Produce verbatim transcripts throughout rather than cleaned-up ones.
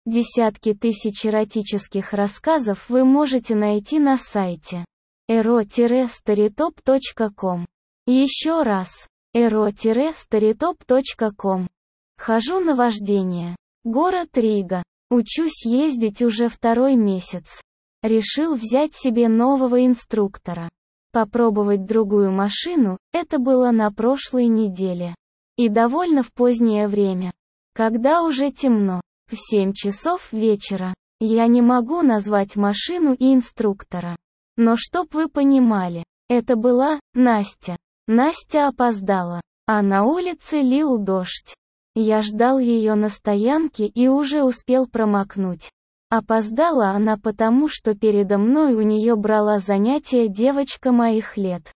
Десятки тысяч эротических рассказов вы можете найти на сайте эро старитоп точка ком. Еще раз, эро старитоп точка ком. Хожу на вождение. Город Рига. Учусь ездить уже второй месяц. Решил взять себе нового инструктора. Попробовать другую машину, это было на прошлой неделе. И довольно в позднее время. Когда уже темно, в семь часов вечера. Я не могу назвать машину и инструктора. Но чтоб вы понимали, это была Настя. Настя опоздала, а на улице лил дождь. Я ждал ее на стоянке и уже успел промокнуть. Опоздала она потому, что передо мной у нее брала занятия девочка моих лет.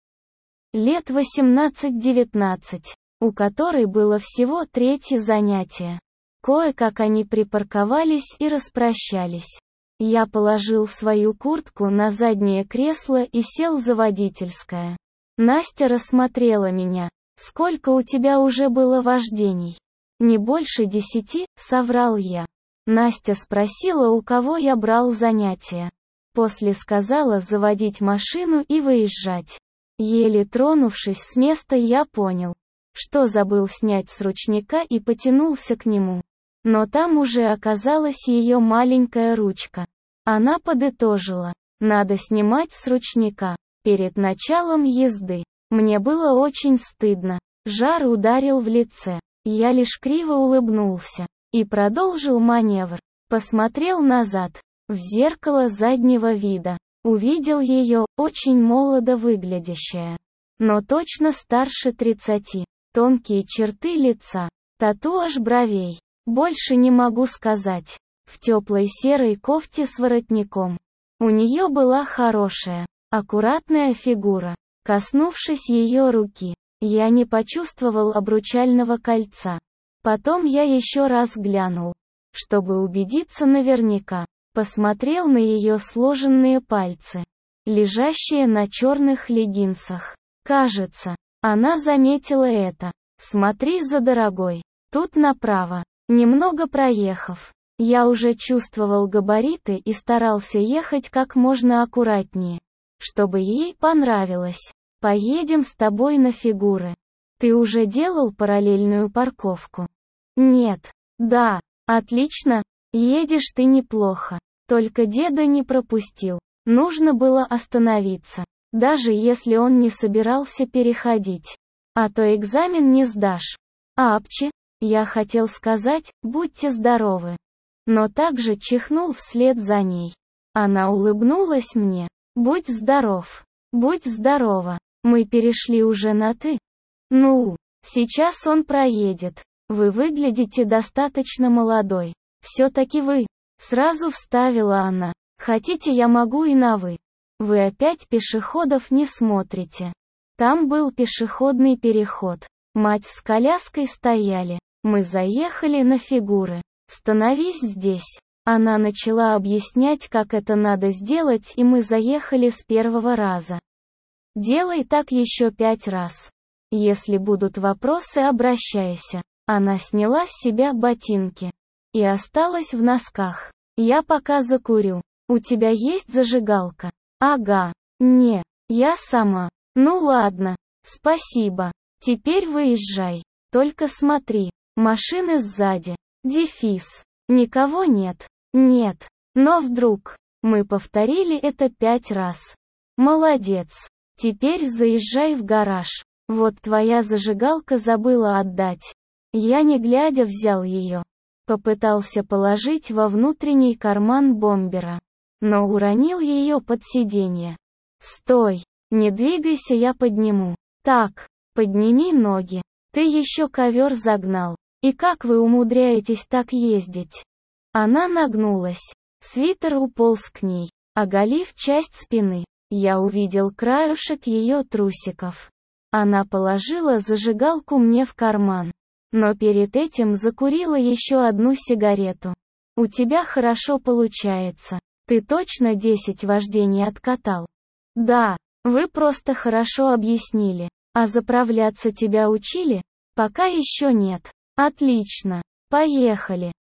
Лет восемнадцать-девятнадцать, у которой было всего третье занятие. Кое-как они припарковались и распрощались. Я положил свою куртку на заднее кресло и сел за водительское. Настя рассмотрела меня. «Сколько у тебя уже было вождений?» «Не больше десяти», — соврал я. Настя спросила, у кого я брал занятия. После сказала заводить машину и выезжать. Еле тронувшись с места, я понял, что забыл снять с ручника и потянулся к нему. Но там уже оказалась ее маленькая ручка. Она подытожила: «Надо снимать с ручника перед началом езды». Мне было очень стыдно. Жар ударил в лице. Я лишь криво улыбнулся и продолжил маневр. Посмотрел назад, в зеркало заднего вида. Увидел ее, очень молодо выглядящая, но точно старше тридцати. Тонкие черты лица, татуаж бровей. Больше не могу сказать. В теплой серой кофте с воротником. У нее была хорошая, аккуратная фигура. Коснувшись ее руки, я не почувствовал обручального кольца. Потом я еще раз глянул, чтобы убедиться наверняка. Посмотрел на ее сложенные пальцы, лежащие на черных леггинсах. Кажется, она заметила это. «Смотри за дорогой. Тут направо». Немного проехав, я уже чувствовал габариты и старался ехать как можно аккуратнее, чтобы ей понравилось. «Поедем с тобой на фигуры. Ты уже делал параллельную парковку?» «Нет». «Да». «Отлично. Едешь ты неплохо. Только деда не пропустил. Нужно было остановиться, даже если он не собирался переходить. А то экзамен не сдашь». «Апчи». Я хотел сказать: «Будьте здоровы». Но также чихнул вслед за ней. Она улыбнулась мне. «Будь здоров. Будь здорова». Мы перешли уже на «ты». «Ну, сейчас он проедет. Вы выглядите достаточно молодой. Все-таки вы». Сразу вставила она. «Хотите, я могу и на «вы». Вы опять пешеходов не смотрите». Там был пешеходный переход. Мать с коляской стояли. Мы заехали на фигуры. «Становись здесь». Она начала объяснять, как это надо сделать, и мы заехали с первого раза. «Делай так еще пять раз. Если будут вопросы, обращайся». Она сняла с себя ботинки и осталась в носках. «Я пока закурю. У тебя есть зажигалка?» «Ага». «Не, я сама». «Ну ладно. Спасибо. Теперь выезжай. Только смотри, машины сзади. Дефис. Никого нет». «Нет. Но вдруг». Мы повторили это пять раз. «Молодец. Теперь заезжай в гараж. Вот твоя зажигалка, забыла отдать». Я не глядя взял ее. Попытался положить во внутренний карман бомбера, но уронил ее под сиденье. «Стой! Не двигайся, я подниму». «Так, подними ноги. Ты еще ковер загнал. И как вы умудряетесь так ездить?» Она нагнулась. Свитер уполз к ней, оголив часть спины. Я увидел краюшек ее трусиков. Она положила зажигалку мне в карман, но перед этим закурила еще одну сигарету. «У тебя хорошо получается. Ты точно десять вождений откатал?» «Да, вы просто хорошо объяснили. А заправляться тебя учили?» «Пока еще нет». «Отлично. Поехали».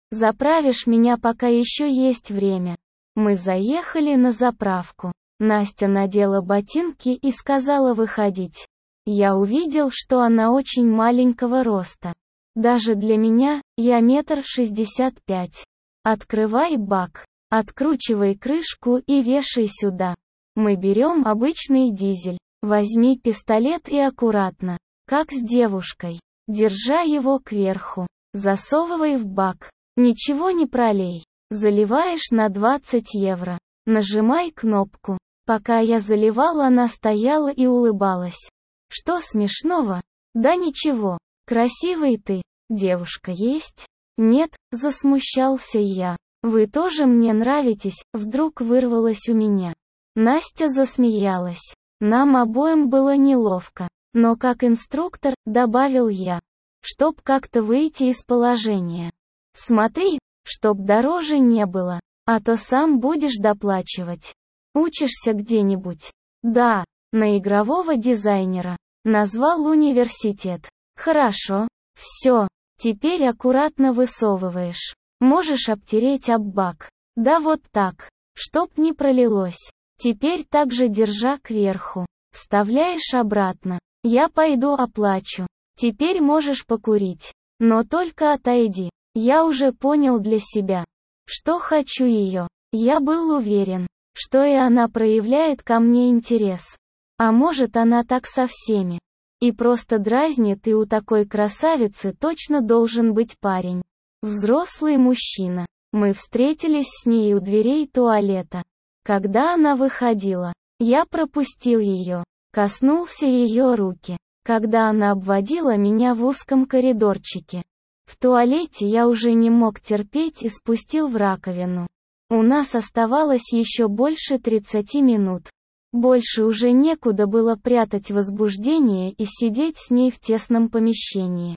Заправишь меня, пока еще есть время. Мы заехали на заправку. Настя надела ботинки и сказала выходить. Я увидел, что она очень маленького роста. Даже для меня, я метр шестьдесят пять. Открывай бак, откручивай крышку и вешай сюда. Мы берем обычный дизель. Возьми пистолет и аккуратно, как с девушкой, держа его кверху, засовывай в бак. Ничего не пролей. Заливаешь на двадцать евро. Нажимай кнопку. Пока я заливал, она стояла и улыбалась. Что смешного? Да ничего. Красивый ты. Девушка есть? Нет, засмущался я. Вы тоже мне нравитесь, вдруг вырвалось у меня. Настя засмеялась. Нам обоим было неловко. Но как инструктор, добавил я, чтоб как-то выйти из положения. Смотри, чтоб дороже не было, а то сам будешь доплачивать. Учишься где-нибудь? Да, на игрового дизайнера. Назвал университет. Хорошо. Все. Теперь аккуратно высовываешь. Можешь обтереть об бак. Да вот так. Чтоб не пролилось. Теперь также держа кверху. Вставляешь обратно. Я пойду оплачу. Теперь можешь покурить. Но только отойди. Я уже понял для себя, что хочу ее. Я был уверен, что и она проявляет ко мне интерес. А может, она так со всеми. И просто дразнит, и у такой красавицы точно должен быть парень. Взрослый мужчина. Мы встретились с ней у дверей туалета. Когда она выходила, я пропустил ее, коснулся ее руки. Когда она обводила меня в узком коридорчике. В туалете я уже не мог терпеть и спустил в раковину. У нас оставалось еще больше тридцати минут. Больше уже некуда было прятать возбуждение и сидеть с ней в тесном помещении.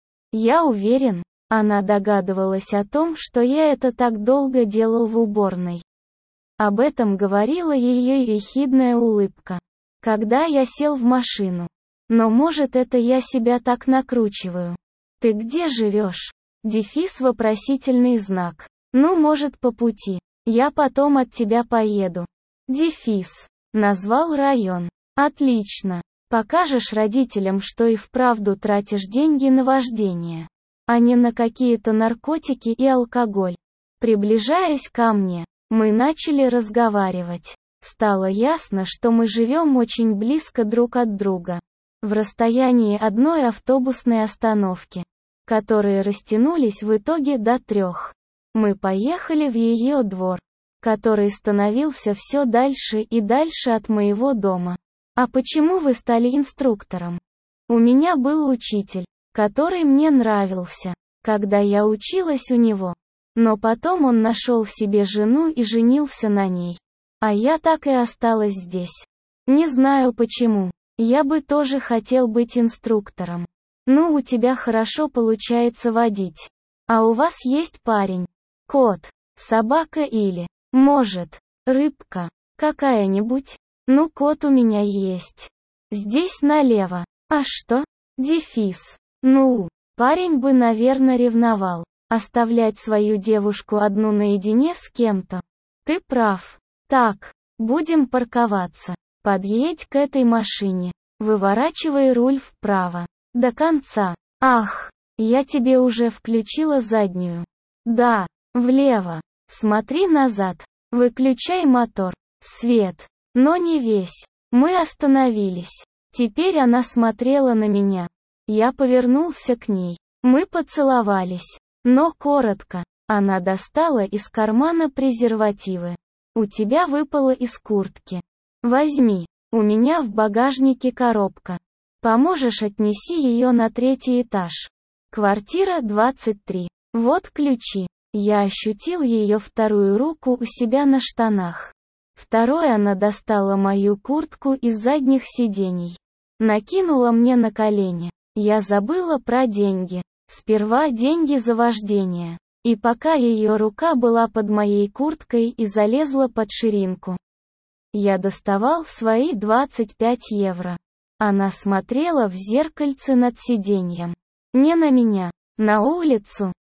Я уверен, она догадывалась о том, что я это так долго делал в уборной. Об этом говорила ее ехидная улыбка. Когда я сел в машину. Но может, это я себя так накручиваю. Ты где живешь? Дефис вопросительный знак. Ну, может, по пути. Я потом от тебя поеду. Дефис. Назвал район. Отлично. Покажешь родителям, что и вправду тратишь деньги на вождение, а не на какие-то наркотики и алкоголь. Приближаясь ко мне, мы начали разговаривать. Стало ясно, что мы живем очень близко друг от друга. В расстоянии одной автобусной остановки, которые растянулись в итоге до трех. Мы поехали в ее двор, который становился все дальше и дальше от моего дома. А почему вы стали инструктором? У меня был учитель, который мне нравился, когда я училась у него. Но потом он нашел себе жену и женился на ней. А я так и осталась здесь. Не знаю почему. Я бы тоже хотел быть инструктором. Ну, у тебя хорошо получается водить. А у вас есть парень? Кот, собака или, может, рыбка, какая-нибудь? Ну, кот у меня есть. Здесь налево. А что? Дефис. Ну, парень бы, наверное, ревновал. Оставлять свою девушку одну наедине с кем-то. Ты прав. Так, будем парковаться. Подъедь к этой машине. Выворачивай руль вправо. До конца. Ах, я тебе уже включила заднюю. Да, влево. Смотри назад. Выключай мотор. Свет. Но не весь. Мы остановились. Теперь она смотрела на меня. Я повернулся к ней. Мы поцеловались. Но коротко. Она достала из кармана презервативы. У тебя выпало из куртки. Возьми. У меня в багажнике коробка. Поможешь, отнеси ее на третий этаж. Квартира двадцать три. Вот ключи. Я ощутил ее вторую руку у себя на штанах. Второй она достала мою куртку из задних сидений. Накинула мне на колени. Я забыла про деньги. Сперва деньги за вождение. И пока ее рука была под моей курткой и залезла под ширинку, я доставал свои двадцать пять евро. Она смотрела в зеркальце над сиденьем. Не на меня, на улицу.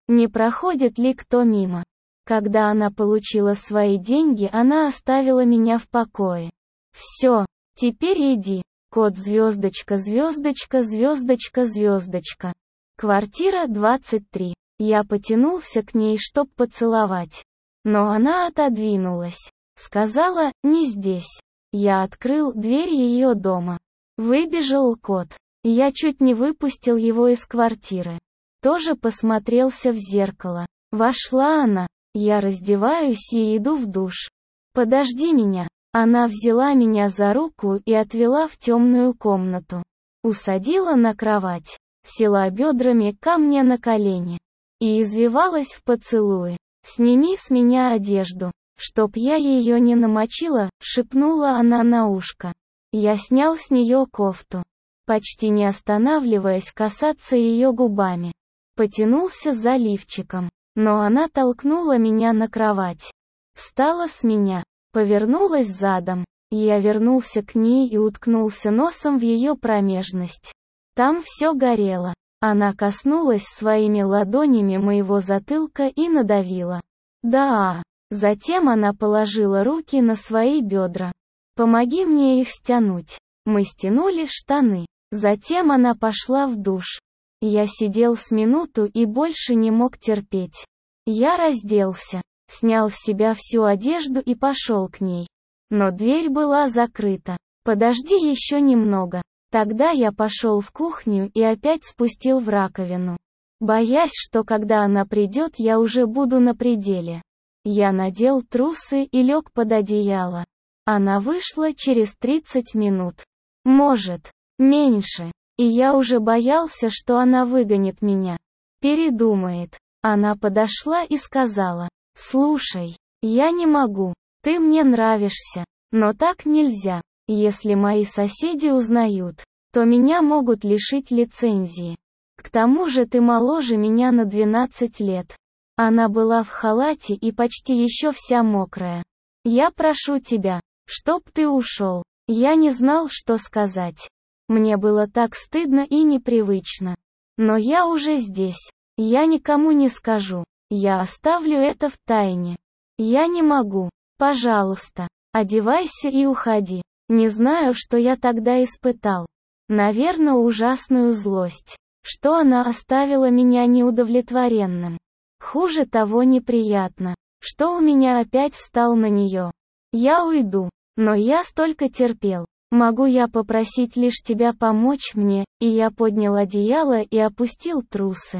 не проходит ли кто мимо. Когда она получила свои деньги, она оставила меня в покое. Все, теперь иди. Код звездочка звездочка звездочка звездочка. Квартира двадцать три. Я потянулся к ней, чтоб поцеловать. Но она отодвинулась. Сказала, не здесь. Я открыл дверь ее дома. Выбежал кот. Я чуть не выпустил его из квартиры. Тоже посмотрелся в зеркало. Вошла она. Я раздеваюсь и иду в душ. Подожди меня. Она взяла меня за руку и отвела в темную комнату. Усадила на кровать. Села бедрами ко мне на колени. И извивалась в поцелуе. «Сними с меня одежду, чтоб я ее не намочила», — шепнула она на ушко. Я снял с нее кофту. Почти не останавливаясь касаться ее губами. Потянулся за лифчиком. Но она толкнула меня на кровать. Встала с меня. Повернулась задом. Я вернулся к ней и уткнулся носом в ее промежность. Там все горело. Она коснулась своими ладонями моего затылка и надавила. Да. Затем она положила руки на свои бедра. Помоги мне их стянуть. Мы стянули штаны. Затем она пошла в душ. Я сидел с минуту и больше не мог терпеть. Я разделся, снял с себя всю одежду и пошел к ней. Но дверь была закрыта. Подожди еще немного. Тогда я пошел в кухню и опять спустил в раковину. Боясь, что когда она придет, я уже буду на пределе. Я надел трусы и лег под одеяло. Она вышла через тридцать минут. Может, меньше. И я уже боялся, что она выгонит меня. Передумает. Она подошла и сказала: «Слушай, я не могу. Ты мне нравишься. Но так нельзя. Если мои соседи узнают, то меня могут лишить лицензии. К тому же ты моложе меня на двенадцать лет». Она была в халате и почти еще вся мокрая. «Я прошу тебя, чтоб ты ушел». Я не знал, что сказать. Мне было так стыдно и непривычно. Но я уже здесь. Я никому не скажу. Я оставлю это в тайне. Я не могу. Пожалуйста, одевайся и уходи. Не знаю, что я тогда испытал. Наверное, ужасную злость. Что она оставила меня неудовлетворенным. Хуже того, неприятно, что у меня опять встал на нее. Я уйду, но я столько терпел. Могу я попросить лишь тебя помочь мне? И я поднял одеяло и опустил трусы.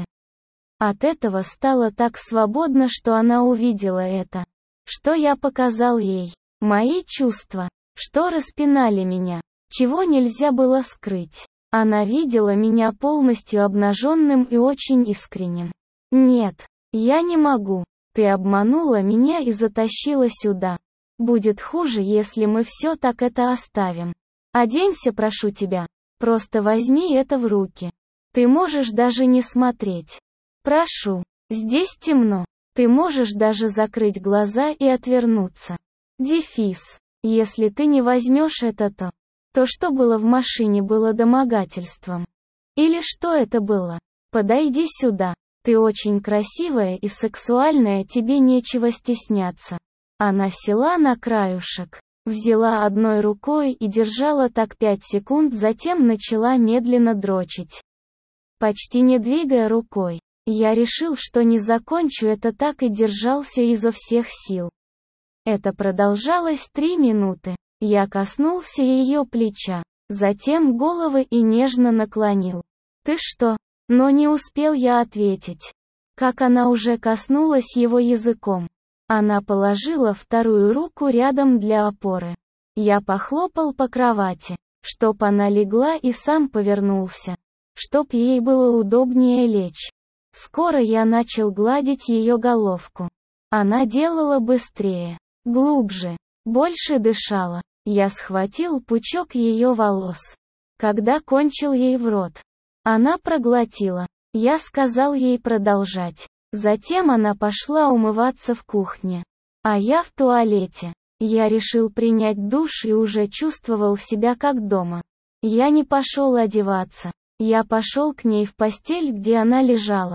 От этого стало так свободно, что она увидела это. Что я показал ей. Мои чувства, что распинали меня, чего нельзя было скрыть. Она видела меня полностью обнаженным и очень искренним. Нет, я не могу. Ты обманула меня и затащила сюда. Будет хуже, если мы все так это оставим. Оденься, прошу тебя. Просто возьми это в руки. Ты можешь даже не смотреть. Прошу. Здесь темно. Ты можешь даже закрыть глаза и отвернуться. Дефис. Если ты не возьмешь это, то... То, что было в машине, было домогательством. Или что это было? Подойди сюда. Ты очень красивая и сексуальная, тебе нечего стесняться. Она села на краюшек, взяла одной рукой и держала так пять секунд, затем начала медленно дрочить. Почти не двигая рукой. Я решил, что не закончу это так, и держался изо всех сил. Это продолжалось три минуты. Я коснулся ее плеча, затем головы и нежно наклонил. «Ты что?» Но не успел я ответить, как она уже коснулась его языком. Она положила вторую руку рядом для опоры. Я похлопал по кровати, чтоб она легла, и сам повернулся, чтоб ей было удобнее лечь. Скоро я начал гладить ее головку. Она делала быстрее, глубже, больше дышала. Я схватил пучок ее волос. Когда кончил ей в рот, она проглотила. Я сказал ей продолжать. Затем она пошла умываться в кухне. А я в туалете. Я решил принять душ и уже чувствовал себя как дома. Я не пошел одеваться. Я пошел к ней в постель, где она лежала.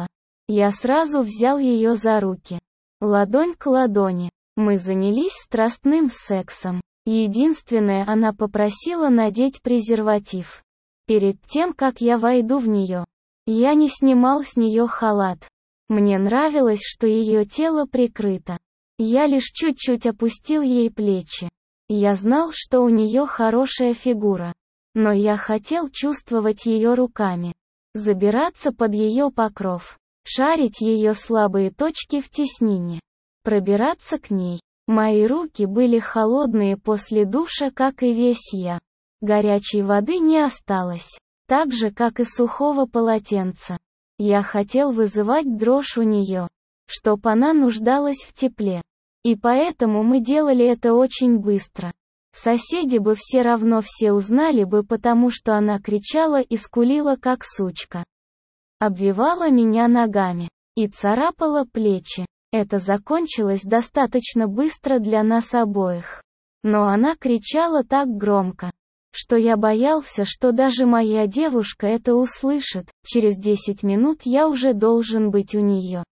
Я сразу взял ее за руки. Ладонь к ладони. Мы занялись страстным сексом. Единственное, она попросила надеть презерватив. Перед тем, как я войду в нее, я не снимал с нее халат. Мне нравилось, что ее тело прикрыто. Я лишь чуть-чуть опустил ей плечи. Я знал, что у нее хорошая фигура. Но я хотел чувствовать ее руками. Забираться под ее покров. Шарить ее слабые точки в теснине. Пробираться к ней. Мои руки были холодные после душа, как и весь я. Горячей воды не осталось. Так же, как и сухого полотенца. Я хотел вызывать дрожь у нее. Чтоб она нуждалась в тепле. И поэтому мы делали это очень быстро. Соседи бы все равно все узнали бы, потому что она кричала и скулила как сучка. Обвивала меня ногами. И царапала плечи. Это закончилось достаточно быстро для нас обоих. Но она кричала так громко, что я боялся, что даже моя девушка это услышит. Через десять минут я уже должен быть у нее.